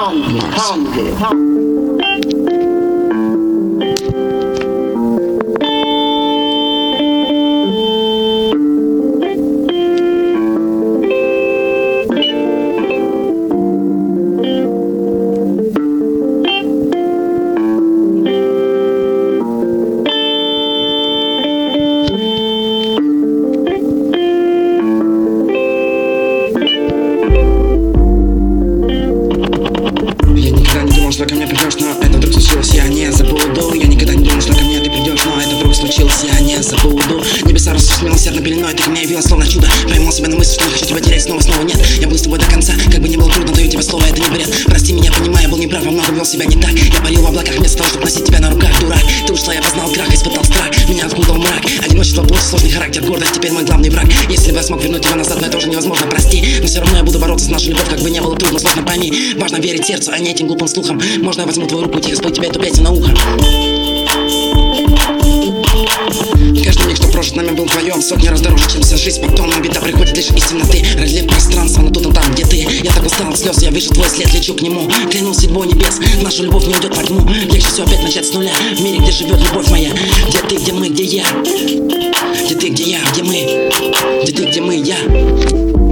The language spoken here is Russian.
Что ко мне придешь, но это вдруг случилось, я не забуду. Я никогда не думал, что ко мне ты придешь, но это вдруг случилось, я не забуду. Небеса рассушили милосердной пеленой, ты ко мне явилась словно чудо. Поймал себя на мысли, что не хочу тебя терять снова нет. Я буду с тобой до конца, как бы не было трудно, даю тебе слово, это не бред. Прости меня, понимаю, я был неправ, во многом вел себя не так. Я парил в облаках вместо того, чтобы носить тебя на руках, дурак. Ты ушла, я познал крах, испытал страх, меня окутал мрак. Одиночество, плоть, сложный характер, гордость, теперь мой главный враг. Если бы я смог вернуть тебя назад, но это уже невозможно, прости. Но все равно я буду бороться с нашей любовью, как бы не было трудно, сложно, пойми. Важно верить сердцу, а не этим глупым слухам. Можно я возьму твою руку, тихо спой тебе эту песню на ухо. Каждый миг, что прожит нами, был вдвоем сотни раз дороже, чем вся жизнь. Потом нам беда приходит лишь из темноты, разлив пространство, но тут он там, где ты. Я так устал от слез, я вижу твой след, лечу к нему. Клянусь судьбой небес, наша любовь не уйдет во тьму. Легче все опять начать с нуля, в мире, где живет любовь моя. Где ты, где мы, где я? Где ты, где я, где мы? Где ты, где мы, я?